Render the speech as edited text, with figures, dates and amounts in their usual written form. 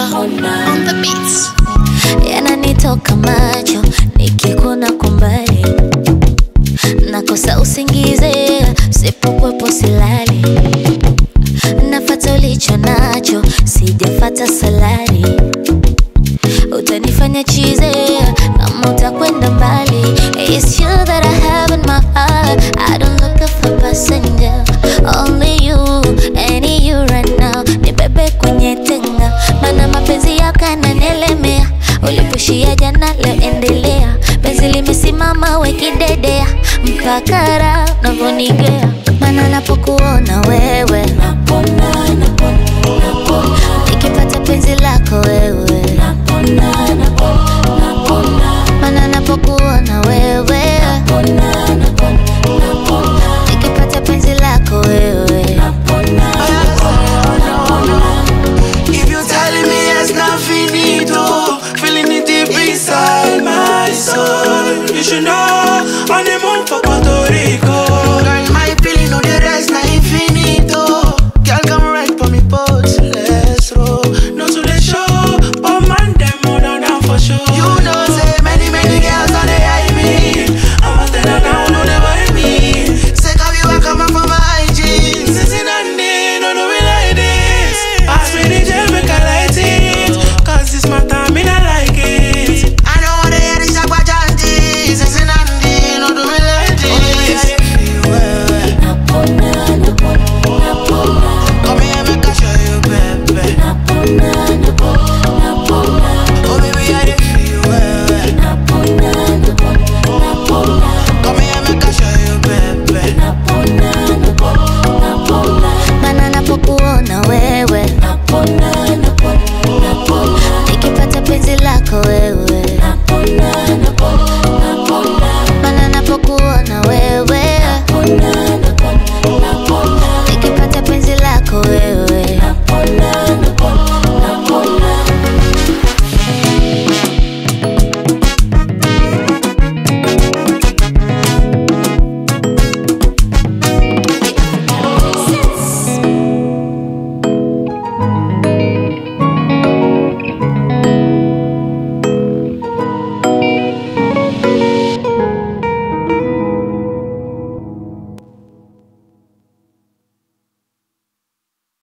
on the beats. Yananitoka macho nikikuona kwa mbali, nakosa usingize usipokuwepo silali, nafuata ulicho nacho sijafata salari, utanifanya chize kama utakwenda mbali. It's you that I have in my heart, I don't look for a passenger, only you, any you right now. Nibebe kwenye tenga, mana mapenzi yako yananielemea, ulipushia jana leo endelea, penzi limesimama wekidedea, mpaka raha unavyonigea, mana napokuona wewe napona, nikipata penzi lako wewe